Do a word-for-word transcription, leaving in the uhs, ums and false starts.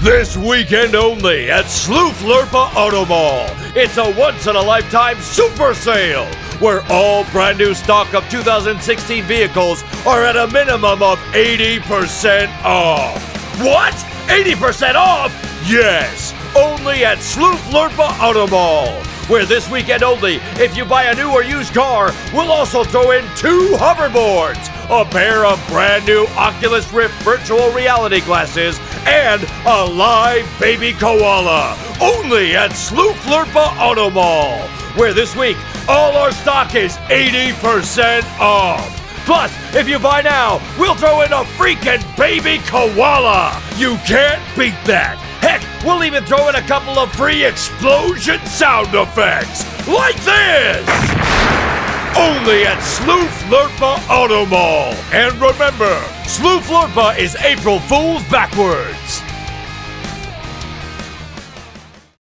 This weekend only at Slooflurpa Auto Mall. It's a once-in-a-lifetime super sale where all brand new stock of two thousand sixteen vehicles are at a minimum of eighty percent off. What? eighty percent off? Yes, only at Slooflurpa Auto Mall, where this weekend only, if you buy a new or used car, we'll also throw in two hoverboards, a pair of brand new Oculus Rift virtual reality glasses, and a live baby koala. Only at Slooflurpa Auto Mall, where this week, all our stock is eighty percent off. Plus, if you buy now, we'll throw in a freaking baby koala. You can't beat that. Heck, we'll even throw in a couple of free explosion sound effects, like this! Only at Slooflurpa Auto Mall. And remember, Slooflurpa is April Fool's backwards.